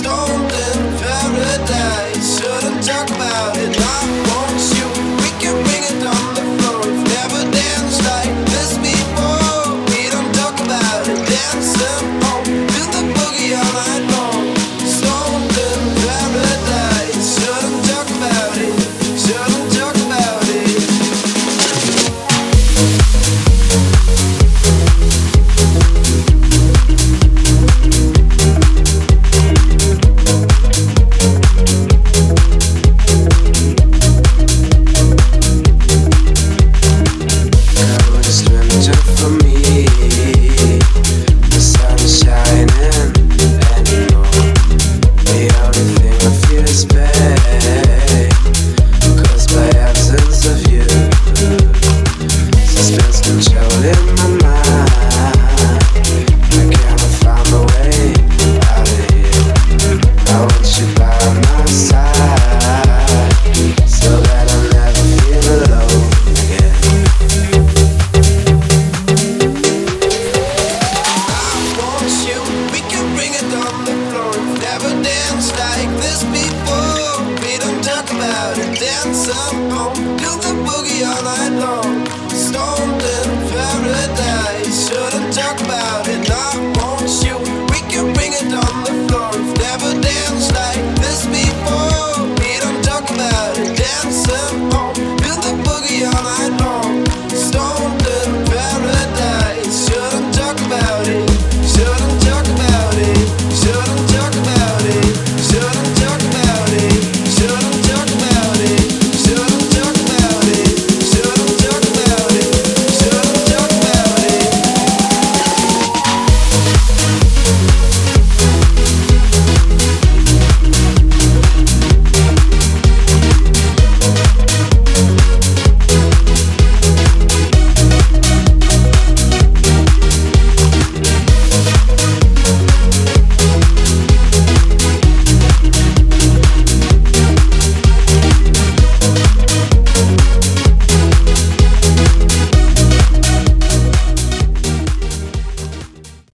stoned in paradise. Shouldn't talk about it. I want you. We can bring it on the floor. We've never danced like this before. We don't talk about it. Dancing home to the boogie all night long. Stoned in paradise. Shouldn't talk about it. Shouldn't talk about it. Dance home to the boogie all night.